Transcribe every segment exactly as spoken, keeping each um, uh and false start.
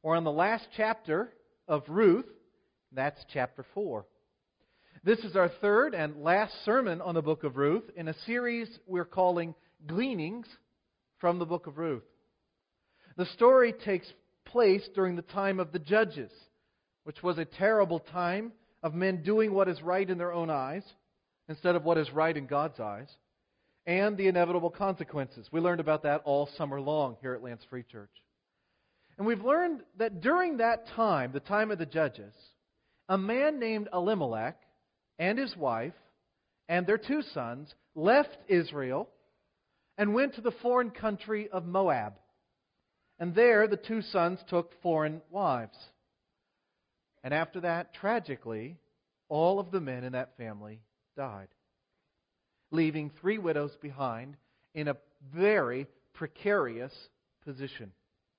We're on the last chapter of Ruth. That's chapter four. This is our third and last sermon on the book of Ruth in a series we're calling Gleanings from the book of Ruth. The story takes place during the time of the Judges, which was a terrible time of men doing what is right in their own eyes instead of what is right in God's eyes, and the inevitable consequences. We learned about that all summer long here at Lance Free Church. And we've learned that during that time, the time of the Judges, a man named Elimelech and his wife and their two sons left Israel and went to the foreign country of Moab. And there the two sons took foreign wives. And after that, tragically, all of the men in that family died, leaving three widows behind in a very precarious position.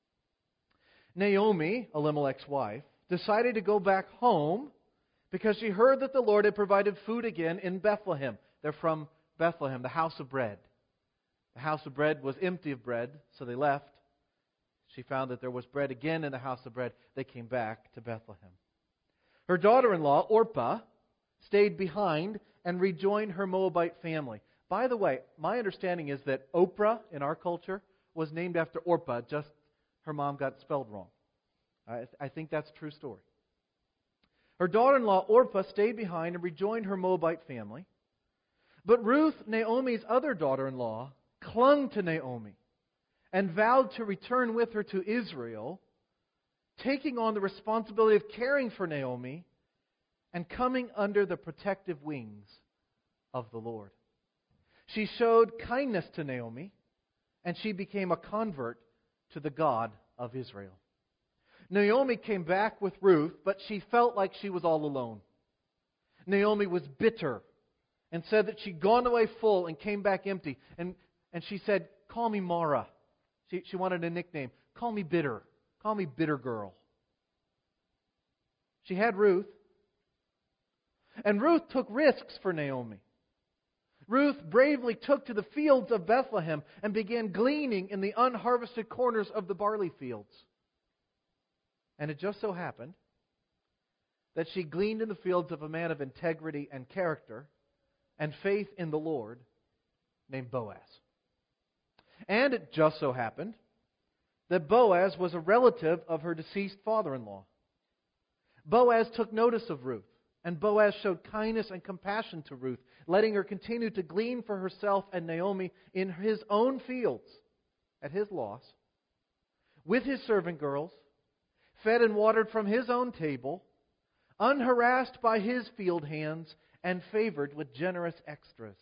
Naomi, Elimelech's wife, decided to go back home because she heard that the Lord had provided food again in Bethlehem. They're from Bethlehem, the house of bread. The house of bread was empty of bread, so they left. She found that there was bread again in the house of bread. They came back to Bethlehem. Her daughter-in-law, Orpah, stayed behind and rejoined her Moabite family. By the way, my understanding is that Oprah in our culture was named after Orpah, just her mom got spelled wrong. I, I think that's a true story. Her daughter-in-law, Orpah, stayed behind and rejoined her Moabite family. But Ruth, Naomi's other daughter-in-law, clung to Naomi and vowed to return with her to Israel, taking on the responsibility of caring for Naomi and coming under the protective wings of the Lord. She showed kindness to Naomi, and she became a convert to the God of Israel. Naomi came back with Ruth, but she felt like she was all alone. Naomi was bitter and said that she'd gone away full and came back empty. And, and she said, "Call me Mara." She, she wanted a nickname. "Call me bitter. Call me bitter girl." She had Ruth. And Ruth took risks for Naomi. Ruth bravely took to the fields of Bethlehem and began gleaning in the unharvested corners of the barley fields. And it just so happened that she gleaned in the fields of a man of integrity and character and faith in the Lord named Boaz. And it just so happened that Boaz was a relative of her deceased father-in-law. Boaz took notice of Ruth, and Boaz showed kindness and compassion to Ruth, letting her continue to glean for herself and Naomi in his own fields at his loss, with his servant girls, fed and watered from his own table, unharassed by his field hands, and favored with generous extras.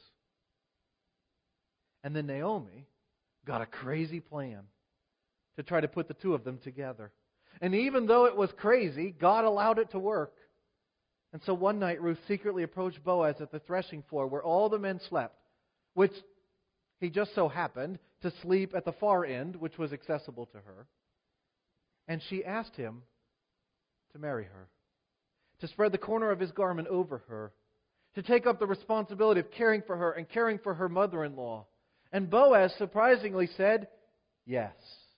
And then Naomi got a crazy plan to try to put the two of them together. And even though it was crazy, God allowed it to work. And so one night Ruth secretly approached Boaz at the threshing floor where all the men slept, which he just so happened to sleep at the far end, which was accessible to her. And she asked him to marry her, to spread the corner of his garment over her, to take up the responsibility of caring for her and caring for her mother-in-law. And Boaz surprisingly said, yes.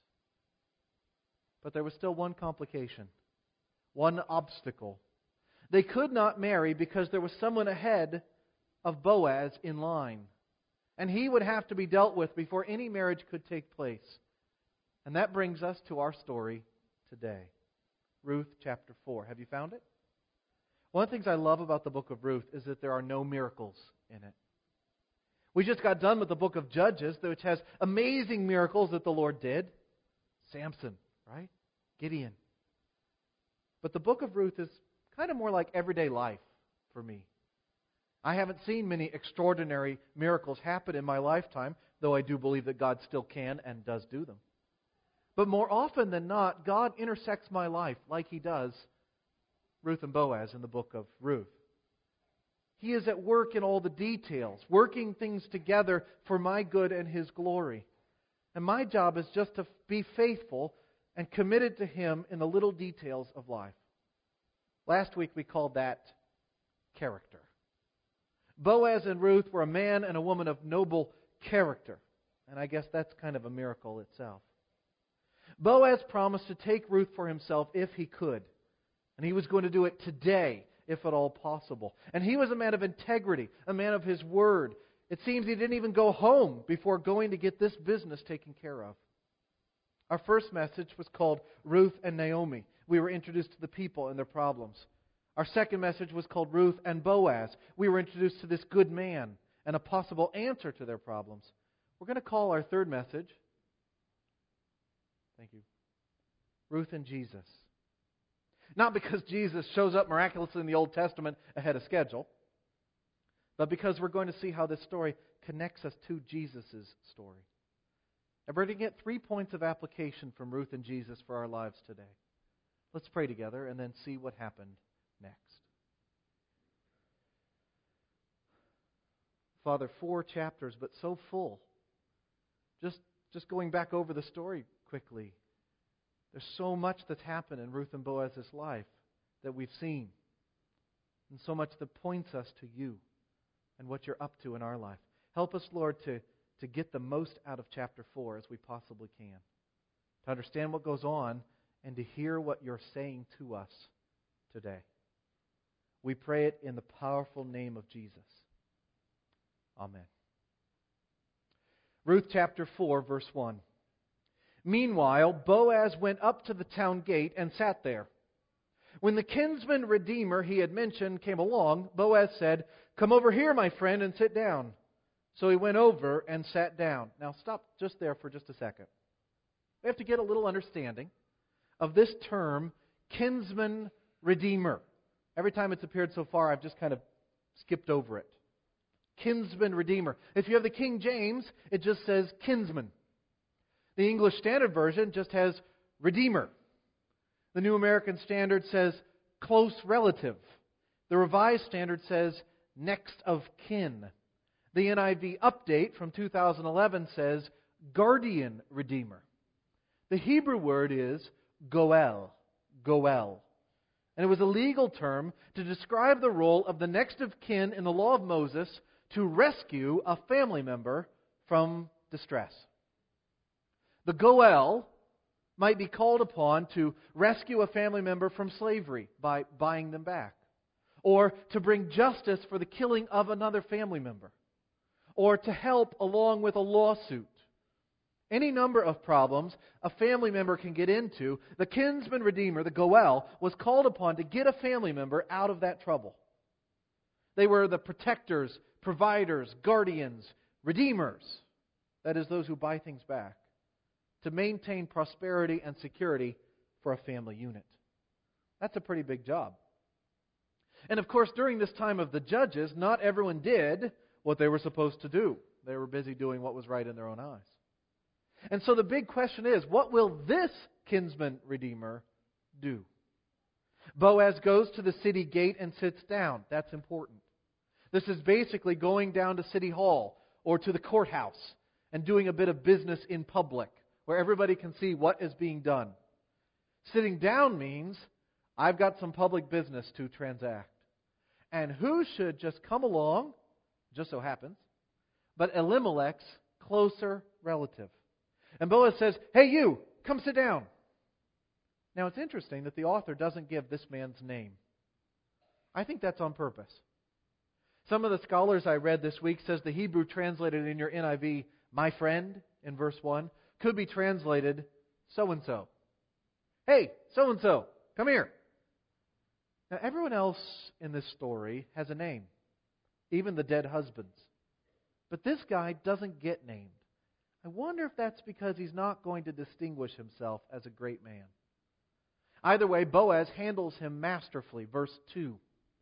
But there was still one complication, one obstacle. They could not marry because there was someone ahead of Boaz in line. And he would have to be dealt with before any marriage could take place. And that brings us to our story today. Ruth chapter four. Have you found it? One of the things I love about the book of Ruth is that there are no miracles in it. We just got done with the book of Judges, which has amazing miracles that the Lord did. Samson, right? Gideon. But the book of Ruth is kind of more like everyday life for me. I haven't seen many extraordinary miracles happen in my lifetime, though I do believe that God still can and does do them. But more often than not, God intersects my life like He does Ruth and Boaz in the book of Ruth. He is at work in all the details, working things together for my good and His glory. And my job is just to be faithful and committed to Him in the little details of life. Last week we called that character. Boaz and Ruth were a man and a woman of noble character. And I guess that's kind of a miracle itself. Boaz promised to take Ruth for himself if he could. And he was going to do it today, if at all possible. And he was a man of integrity, a man of his word. It seems he didn't even go home before going to get this business taken care of. Our first message was called Ruth and Naomi. We were introduced to the people and their problems. Our second message was called Ruth and Boaz. We were introduced to this good man and a possible answer to their problems. We're going to call our third message, thank you, Ruth and Jesus. Not because Jesus shows up miraculously in the Old Testament ahead of schedule, but because we're going to see how this story connects us to Jesus' story. And we're going to get three points of application from Ruth and Jesus for our lives today. Let's pray together and then see what happened next. Father, four chapters, but so full. Just, just going back over the story quickly. There's so much that's happened in Ruth and Boaz's life that we've seen. And so much that points us to you and what you're up to in our life. Help us, Lord, to, to get the most out of chapter four as we possibly can. To understand what goes on and to hear what you're saying to us today. We pray it in the powerful name of Jesus. Amen. Ruth chapter four, verse one. Meanwhile, Boaz went up to the town gate and sat there. When the kinsman redeemer he had mentioned came along, Boaz said, "Come over here, my friend, and sit down." So he went over and sat down. Now stop just there for just a second. We have to get a little understanding of this term, kinsman redeemer. Every time it's appeared so far, I've just kind of skipped over it. Kinsman redeemer. If you have the King James, it just says kinsman. The English Standard Version just has redeemer. The New American Standard says close relative. The Revised Standard says next of kin. The N I V Update from two thousand eleven says guardian redeemer. The Hebrew word is goel. Goel. And it was a legal term to describe the role of the next of kin in the law of Moses to rescue a family member from distress. The goel might be called upon to rescue a family member from slavery by buying them back, or to bring justice for the killing of another family member, or to help along with a lawsuit. Any number of problems a family member can get into, the kinsman redeemer, the goel, was called upon to get a family member out of that trouble. They were the protectors, providers, guardians, redeemers, that is, those who buy things back, to maintain prosperity and security for a family unit. That's a pretty big job. And of course, during this time of the judges, not everyone did what they were supposed to do. They were busy doing what was right in their own eyes. And so the big question is, what will this kinsman redeemer do? Boaz goes to the city gate and sits down. That's important. This is basically going down to City Hall or to the courthouse and doing a bit of business in public, where everybody can see what is being done. Sitting down means I've got some public business to transact. And who should just come along, just so happens, but Elimelech's closer relative. And Boaz says, "Hey you, come sit down." Now it's interesting that the author doesn't give this man's name. I think that's on purpose. Some of the scholars I read this week says the Hebrew translated in your N I V, "my friend," in verse one, could be translated so-and-so. Hey, so-and-so, come here. Now, everyone else in this story has a name, even the dead husbands. But this guy doesn't get named. I wonder if that's because he's not going to distinguish himself as a great man. Either way, Boaz handles him masterfully. Verse two.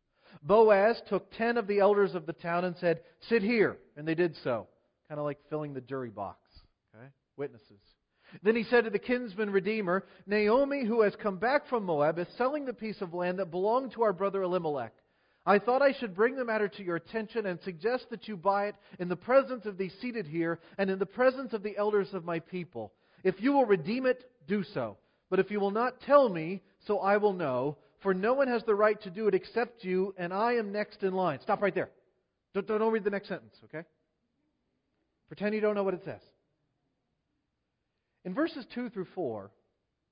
Boaz took ten of the elders of the town and said, "Sit here." And they did so. Kind of like filling the jury box. Okay? Witnesses. Then he said to the kinsman redeemer, "Naomi, who has come back from Moab, is selling the piece of land that belonged to our brother Elimelech. I thought I should bring the matter to your attention and suggest that you buy it in the presence of these seated here and in the presence of the elders of my people. If you will redeem it, do so. But if you will not tell me, so I will know, for no one has the right to do it except you, and I am next in line." Stop right there. Don't, don't read the next sentence, okay? Pretend you don't know what it says. In verses two through four,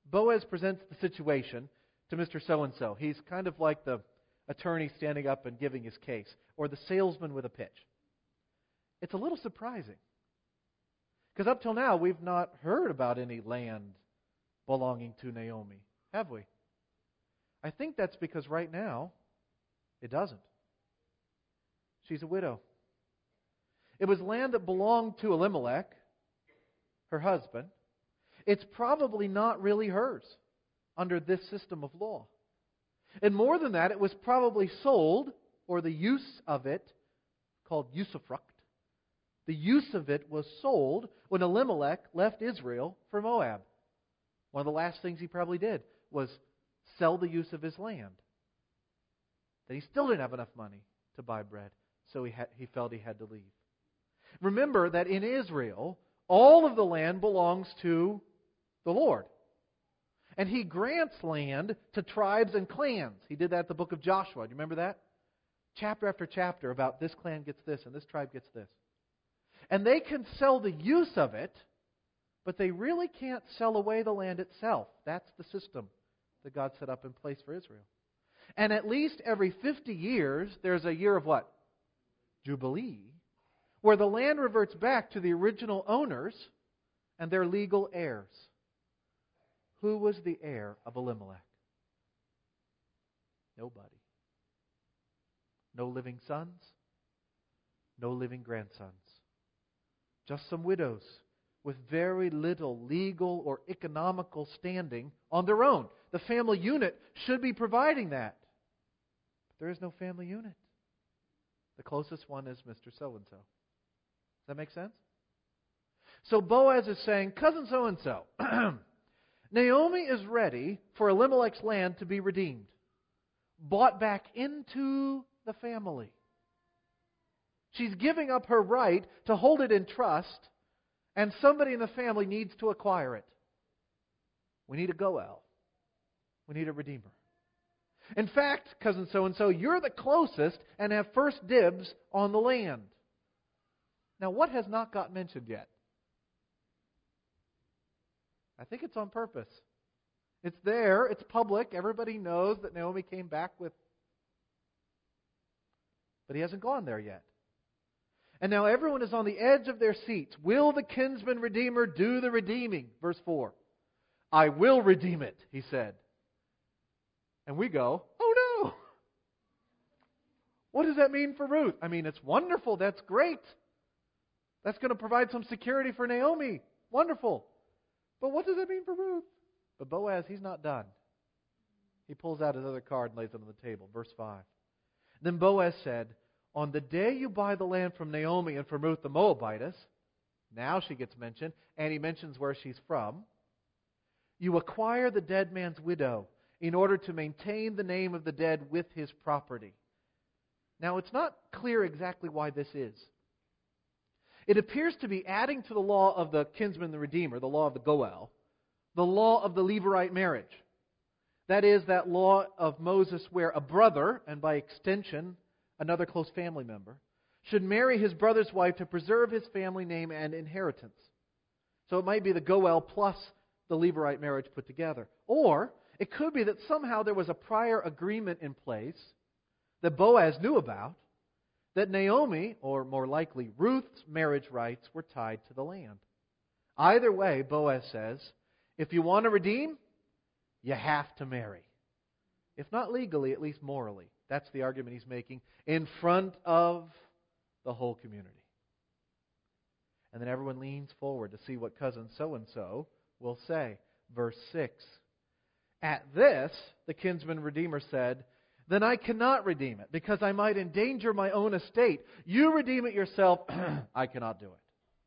Boaz presents the situation to Mister So-and-so. He's kind of like the attorney standing up and giving his case, or the salesman with a pitch. It's a little surprising. Because up till now, we've not heard about any land belonging to Naomi, have we? I think that's because right now, it doesn't. She's a widow. It was land that belonged to Elimelech, her husband. It's probably not really hers under this system of law. And more than that, it was probably sold, or the use of it, called usufruct. The use of it was sold when Elimelech left Israel for Moab. One of the last things he probably did was sell the use of his land. Then he still didn't have enough money to buy bread, so he, had, he felt he had to leave. Remember that in Israel, all of the land belongs to the Lord. And He grants land to tribes and clans. He did that in the book of Joshua. Do you remember that? Chapter after chapter about this clan gets this and this tribe gets this. And they can sell the use of it, but they really can't sell away the land itself. That's the system that God set up in place for Israel. And at least every fifty years, there's a year of what? Jubilee, where the land reverts back to the original owners and their legal heirs. Who was the heir of Elimelech? Nobody. No living sons, no living grandsons. Just some widows with very little legal or economical standing on their own. The family unit should be providing that. But there is no family unit. The closest one is Mister So-and-so. Does that make sense? So Boaz is saying, cousin so-and-so, Naomi is ready for Elimelech's land to be redeemed, bought back into the family. She's giving up her right to hold it in trust, and somebody in the family needs to acquire it. We need a Goel. We need a redeemer. In fact, cousin so-and-so, you're the closest and have first dibs on the land. Now, what has not got mentioned yet? I think it's on purpose. It's there. It's public. Everybody knows that Naomi came back with... But he hasn't gone there yet. And now everyone is on the edge of their seats. Will the kinsman redeemer do the redeeming? Verse four. I will redeem it, he said. And we go, oh no! What does that mean for Ruth? I mean, it's wonderful. That's great. That's going to provide some security for Naomi. Wonderful. But what does that mean for Ruth? But Boaz, he's not done. He pulls out his other card and lays it on the table. Verse five. Then Boaz said, on the day you buy the land from Naomi and from Ruth the Moabitess, now she gets mentioned, and he mentions where she's from, you acquire the dead man's widow in order to maintain the name of the dead with his property. Now, it's not clear exactly why this is. It appears to be adding to the law of the kinsman, the redeemer, the law of the Goel, the law of the Levirate marriage. That is, that law of Moses where a brother, and by extension, another close family member, should marry his brother's wife to preserve his family name and inheritance. So it might be the Goel plus the Levirate marriage put together. Or it could be that somehow there was a prior agreement in place that Boaz knew about, that Naomi, or more likely Ruth's marriage rights were tied to the land. Either way, Boaz says, if you want to redeem, you have to marry. If not legally, at least morally. That's the argument he's making in front of the whole community. And then everyone leans forward to see what cousin so-and-so will say. Verse six. At this, the kinsman redeemer said, then I cannot redeem it, because I might endanger my own estate. You redeem it yourself. I cannot do it.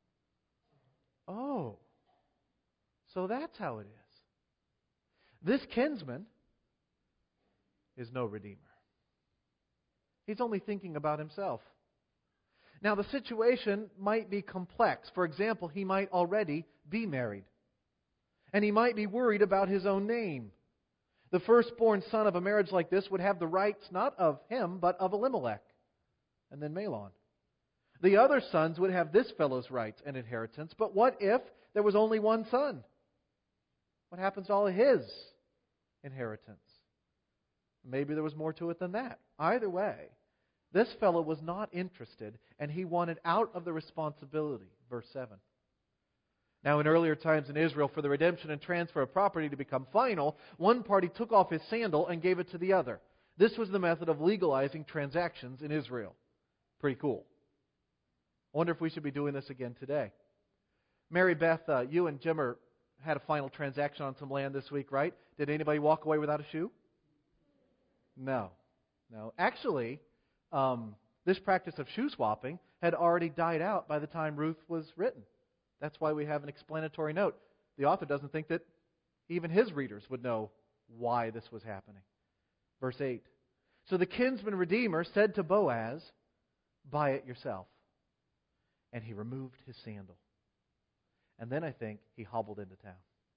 Oh, so that's how it is. This kinsman is no redeemer. He's only thinking about himself. Now, the situation might be complex. For example, he might already be married. And he might be worried about his own name. The firstborn son of a marriage like this would have the rights not of him, but of Elimelech, and then Mahlon. The other sons would have this fellow's rights and inheritance. But what if there was only one son? What happens to all of his inheritance? Maybe there was more to it than that. Either way, this fellow was not interested, and he wanted out of the responsibility. Verse seven. Now, in earlier times in Israel, for the redemption and transfer of property to become final, one party took off his sandal and gave it to the other. This was the method of legalizing transactions in Israel. Pretty cool. I wonder if we should be doing this again today. Mary Beth, uh, you and Jimmer had a final transaction on some land this week, right? Did anybody walk away without a shoe? No. No. Actually, um, this practice of shoe swapping had already died out by the time Ruth was written. That's why we have an explanatory note. The author doesn't think that even his readers would know why this was happening. Verse eight. So the kinsman redeemer said to Boaz, buy it yourself. And he removed his sandal. And then I think he hobbled into town.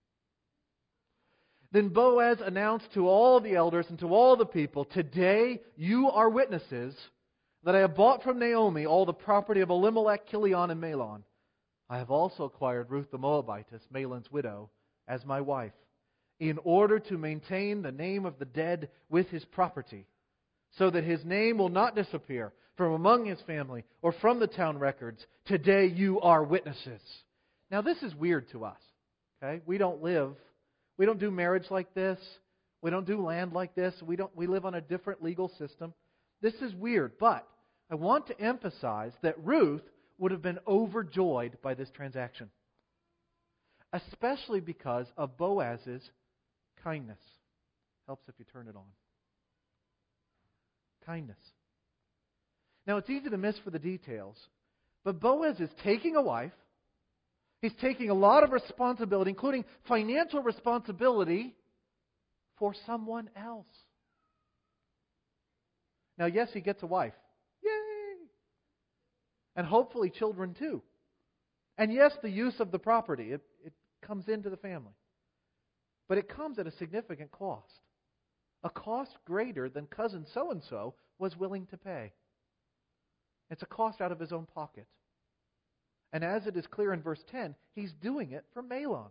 Then Boaz announced to all the elders and to all the people, today you are witnesses that I have bought from Naomi all the property of Elimelech, Chilion, and Mahlon. I have also acquired Ruth the Moabitess, Mahlon's widow, as my wife, in order to maintain the name of the dead with his property, so that his name will not disappear from among his family or from the town records. Today you are witnesses. Now this is weird to us. Okay? We don't live, we don't do marriage like this. We don't do land like this. We don't we live on a different legal system. This is weird, but I want to emphasize that Ruth would have been overjoyed by this transaction, especially because of Boaz's kindness. Helps if you turn it on. Kindness. Now, it's easy to miss for the details, but Boaz is taking a wife. He's taking a lot of responsibility, including financial responsibility, for someone else. Now, yes, he gets a wife. Yay! And hopefully children too. And yes, the use of the property, it, it comes into the family. But it comes at a significant cost. A cost greater than cousin so-and-so was willing to pay. It's a cost out of his own pocket. And as it is clear in verse ten, he's doing it for Mahlon.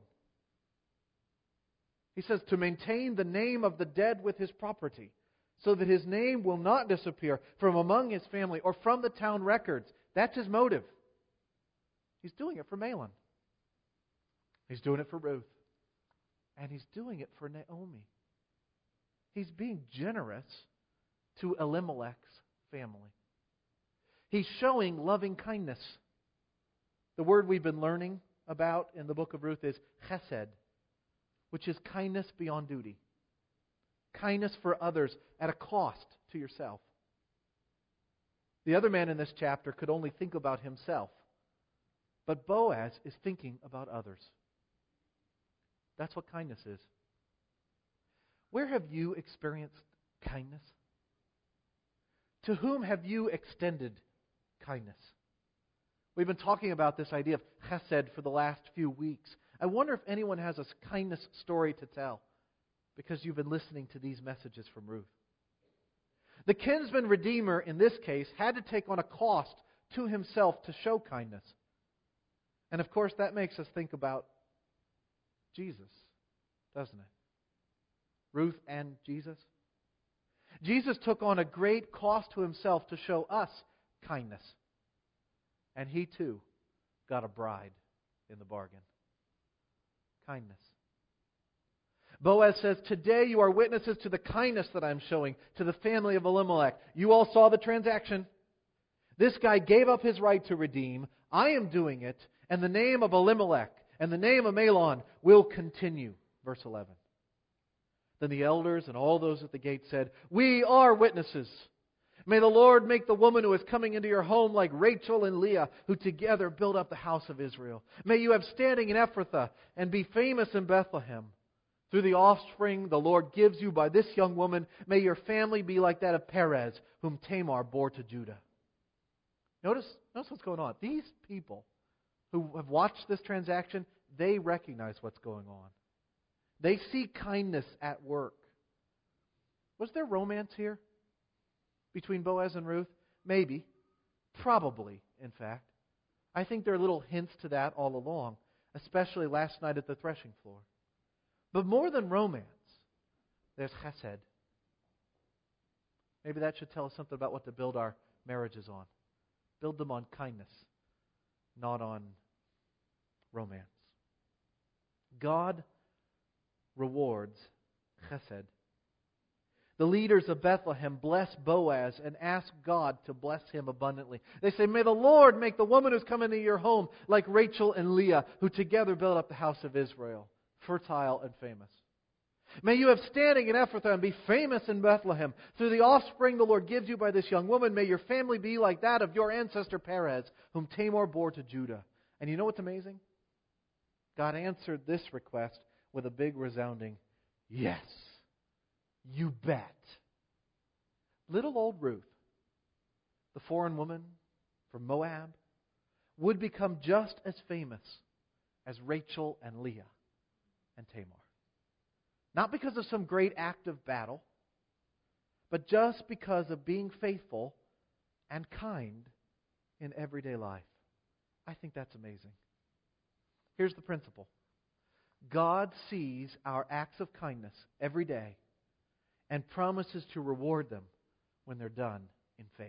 He says, to maintain the name of the dead with his property, so that his name will not disappear from among his family or from the town records. That's his motive. He's doing it for Mahlon. He's doing it for Ruth. And he's doing it for Naomi. He's being generous to Elimelech's family. He's showing loving kindness. The word we've been learning about in the book of Ruth is chesed, which is kindness beyond duty. Kindness for others at a cost to yourself. The other man in this chapter could only think about himself, but Boaz is thinking about others. That's what kindness is. Where have you experienced kindness? To whom have you extended kindness? We've been talking about this idea of chesed for the last few weeks. I wonder if anyone has a kindness story to tell, because you've been listening to these messages from Ruth. The kinsman redeemer, in this case, had to take on a cost to himself to show kindness. And of course, that makes us think about Jesus, doesn't it? Ruth and Jesus. Jesus took on a great cost to himself to show us kindness. And he too got a bride in the bargain. Kindness. Boaz says, today you are witnesses to the kindness that I'm showing to the family of Elimelech. You all saw the transaction. This guy gave up his right to redeem. I am doing it. And the name of Elimelech and the name of Mahlon will continue. Verse eleven. Then the elders and all those at the gate said, we are witnesses. May the Lord make the woman who is coming into your home like Rachel and Leah, who together built up the house of Israel. May you have standing in Ephrathah and be famous in Bethlehem. Through the offspring the Lord gives you by this young woman, may your family be like that of Perez, whom Tamar bore to Judah. Notice, notice what's going on. These people who have watched this transaction, they recognize what's going on. They see kindness at work. Was there romance here between Boaz and Ruth? Maybe. Probably, in fact. I think there are little hints to that all along, especially last night at the threshing floor. But more than romance, there's chesed. Maybe that should tell us something about what to build our marriages on. Build them on kindness, not on romance. God rewards chesed. The leaders of Bethlehem bless Boaz and ask God to bless him abundantly. They say, may the Lord make the woman who's come into your home like Rachel and Leah, who together built up the house of Israel, fertile and famous. May you have standing in Ephrathah and be famous in Bethlehem. Through the offspring the Lord gives you by this young woman, may your family be like that of your ancestor Perez, whom Tamar bore to Judah. And you know what's amazing? God answered this request with a big resounding, yes, you bet. Little old Ruth, the foreign woman from Moab, would become just as famous as Rachel and Leah and Tamar. Not because of some great act of battle, but just because of being faithful and kind in everyday life. I think that's amazing. Here's the principle. God sees our acts of kindness every day and promises to reward them when they're done in faith.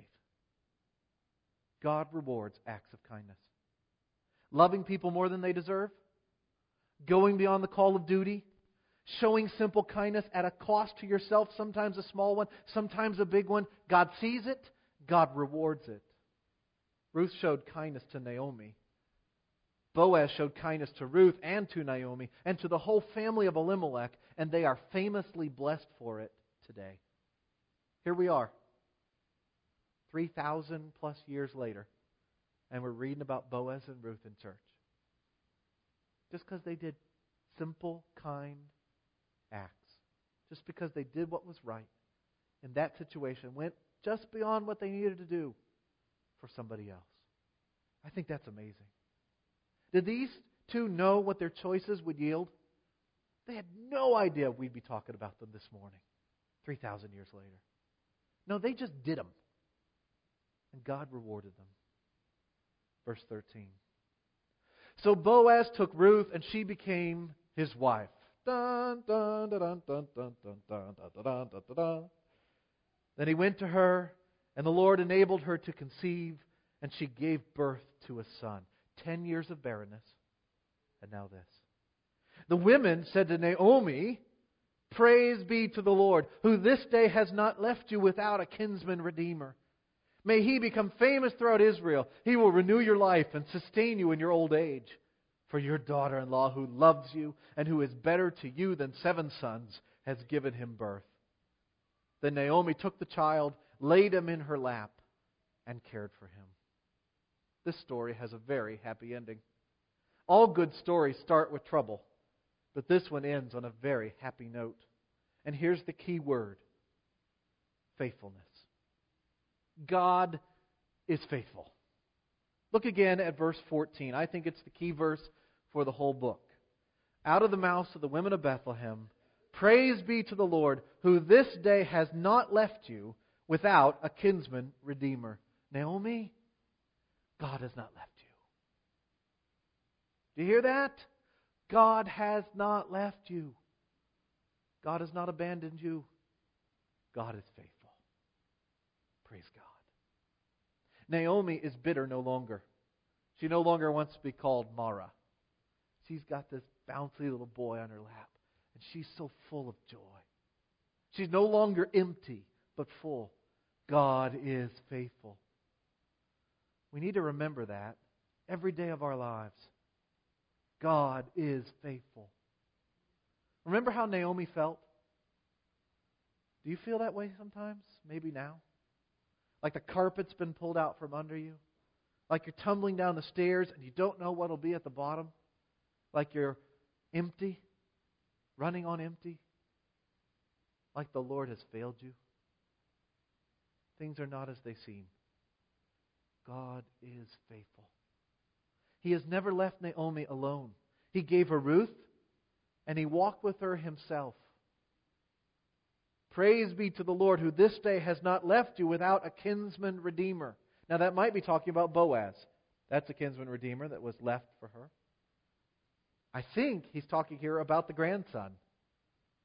God rewards acts of kindness. Loving people more than they deserve, going beyond the call of duty, showing simple kindness at a cost to yourself, sometimes a small one, sometimes a big one. God sees it, God rewards it. Ruth showed kindness to Naomi. Boaz showed kindness to Ruth and to Naomi and to the whole family of Elimelech, and they are famously blessed for it today. Here we are, three thousand plus years later, and we're reading about Boaz and Ruth in church. Just because they did simple, kind acts. Just because they did what was right in that situation, went just beyond what they needed to do for somebody else. I think that's amazing. Did these two know what their choices would yield? They had no idea we'd be talking about them this morning, three thousand years later. No, they just did them. And God rewarded them. Verse thirteen. So Boaz took Ruth, and she became his wife. Dun, dun, dun, dun, dun, dun, dun, dun, dun, dun, dun, dun. Then he went to her, and the Lord enabled her to conceive, and she gave birth to a son. Ten years of barrenness, and now this. The women said to Naomi, praise be to the Lord, who this day has not left you without a kinsman redeemer. May he become famous throughout Israel. He will renew your life and sustain you in your old age. For your daughter-in-law, who loves you and who is better to you than seven sons, has given him birth. Then Naomi took the child, laid him in her lap, and cared for him. This story has a very happy ending. All good stories start with trouble, but this one ends on a very happy note. And here's the key word: faithfulness. God is faithful. Look again at verse fourteen. I think it's the key verse for the whole book. Out of the mouths of the women of Bethlehem, praise be to the Lord, who this day has not left you without a kinsman redeemer. Naomi, God has not left you. Do you hear that? God has not left you. God has not abandoned you. God is faithful. Praise God. Naomi is bitter no longer. She no longer wants to be called Mara. She's got this bouncy little boy on her lap, and she's so full of joy. She's no longer empty, but full. God is faithful. We need to remember that every day of our lives. God is faithful. Remember how Naomi felt? Do you feel that way sometimes? Maybe now? Like the carpet's been pulled out from under you? Like you're tumbling down the stairs and you don't know what'll be at the bottom? Like you're empty? Running on empty? Like the Lord has failed you? Things are not as they seem. God is faithful. He has never left Naomi alone. He gave her Ruth, and He walked with her Himself. Praise be to the Lord, who this day has not left you without a kinsman redeemer. Now that might be talking about Boaz. That's a kinsman redeemer that was left for her. I think he's talking here about the grandson,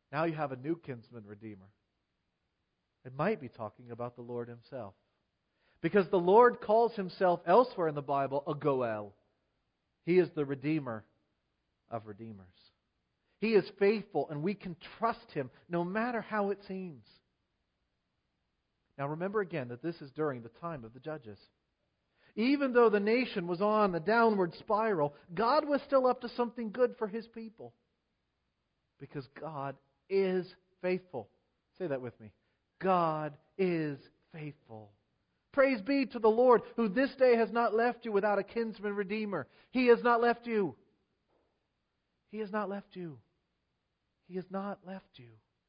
Now you have a new kinsman redeemer. It might be talking about the Lord Himself. Because the Lord calls Himself elsewhere in the Bible a Goel. He is the Redeemer of redeemers. He is faithful, and we can trust Him no matter how it seems. Now remember again that this is during the time of the judges. Even though the nation was on the downward spiral, God was still up to something good for His people. Because God is faithful. Say that with me. God is faithful. Praise be to the Lord, who this day has not left you without a kinsman redeemer. He has not left you. He has not left you. He has not left you.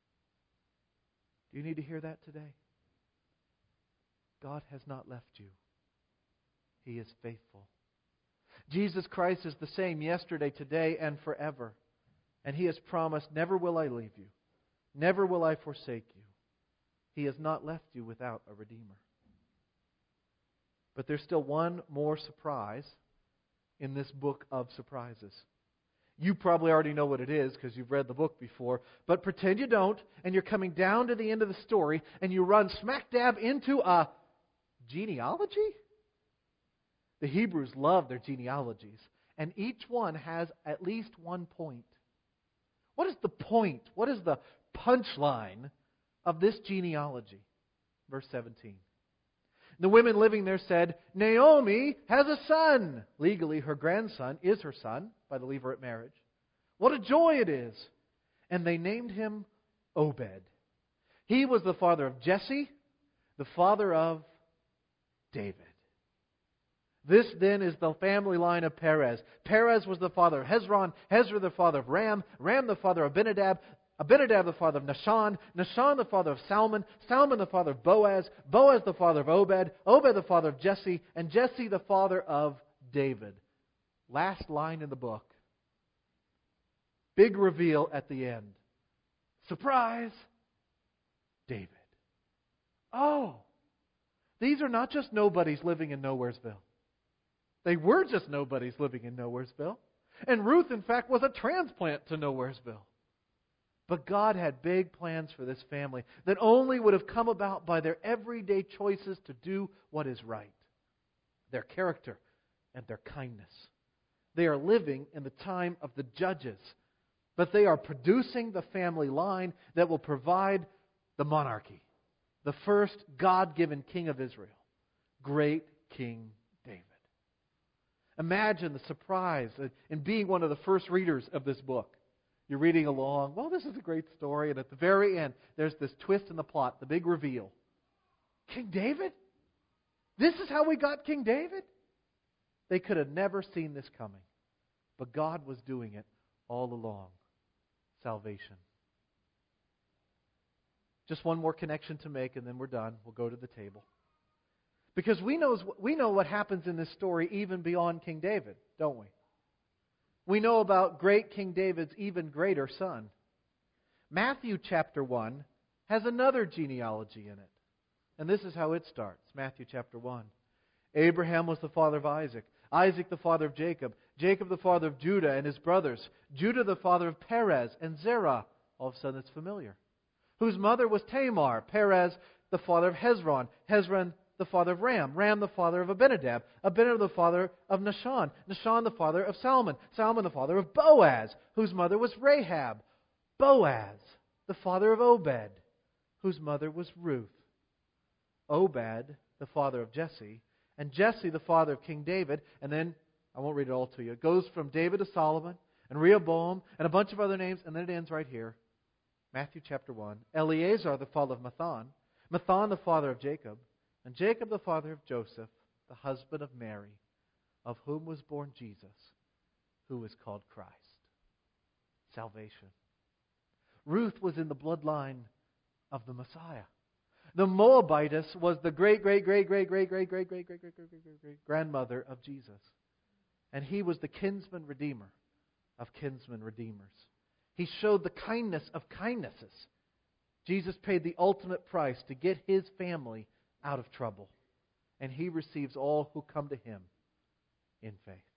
Do you need to hear that today? God has not left you. He is faithful. Jesus Christ is the same yesterday, today, and forever. And He has promised, never will I leave you. Never will I forsake you. He has not left you without a Redeemer. But there's still one more surprise in this book of surprises. You probably already know what it is because you've read the book before, but pretend you don't, and you're coming down to the end of the story, and you run smack dab into a genealogy? The Hebrews love their genealogies, and each one has at least one point. What is the point? What is the punchline of this genealogy? Verse seventeen. The women living there said, Naomi has a son. Legally, her grandson is her son by the Levirate marriage. What a joy it is. And they named him Obed. He was the father of Jesse, the father of David. This then is the family line of Perez. Perez was the father of Hezron, Hezron the father of Ram, Ram the father of Abinadab, Abinadab the father of Nahshon, Nahshon the father of Salmon, Salmon the father of Boaz, Boaz the father of Obed, Obed the father of Jesse, and Jesse the father of David. Last line in the book. Big reveal at the end. Surprise! David. Oh! These are not just nobodies living in Nowheresville. They were just nobodies living in Nowheresville. And Ruth, in fact, was a transplant to Nowheresville. But God had big plans for this family that only would have come about by their everyday choices to do what is right. Their character and their kindness. They are living in the time of the judges. But they are producing the family line that will provide the monarchy. The first God-given king of Israel. Great King David. Imagine the surprise in being one of the first readers of this book. You're reading along. Well, this is a great story. And at the very end, there's this twist in the plot, the big reveal. King David? This is how we got King David? They could have never seen this coming. But God was doing it all along. Salvation. Just one more connection to make and then we're done. We'll go to the table. Because we know, we know what happens in this story even beyond King David, don't we? We know about great King David's even greater son. Matthew chapter one has another genealogy in it. And this is how it starts. Matthew chapter one. Abraham was the father of Isaac. Isaac the father of Jacob. Jacob the father of Judah and his brothers. Judah the father of Perez and Zerah. All of a sudden it's familiar. Whose mother was Tamar. Perez the father of Hezron. Hezron the father of Ram. Ram the father of Abinadab. Abinadab the father of Nahshon. Nahshon the father of Salmon. Salmon the father of Boaz, whose mother was Rahab. Boaz the father of Obed, whose mother was Ruth. Obed the father of Jesse. And Jesse the father of King David. And then, I won't read it all to you. It goes from David to Solomon and Rehoboam and a bunch of other names. And then it ends right here. Matthew chapter one. Eleazar the father of Matthan. Matthan the father of Jacob. And Jacob the father of Joseph, the husband of Mary, of whom was born Jesus, who is called Christ. Salvation. Ruth was in the bloodline of the Messiah. The Moabitess was the great, great, great, great, great, great, great, great, great, great, great, great, great, great grandmother of Jesus. And he was the kinsman redeemer of kinsman redeemers. He showed the kindness of kindnesses. Jesus paid the ultimate price to get his family out of trouble. And he receives all who come to him in faith.